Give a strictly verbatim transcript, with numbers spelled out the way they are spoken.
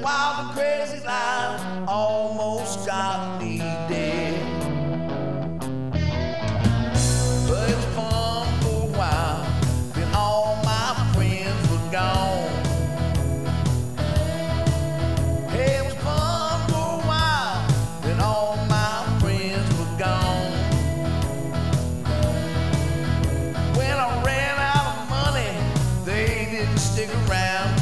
while the crazy life almost got me dead. But it was fun for a while, then all my friends were gone. Hey, it was fun for a while, then all my friends were gone. When I ran out of money, they didn't stick around.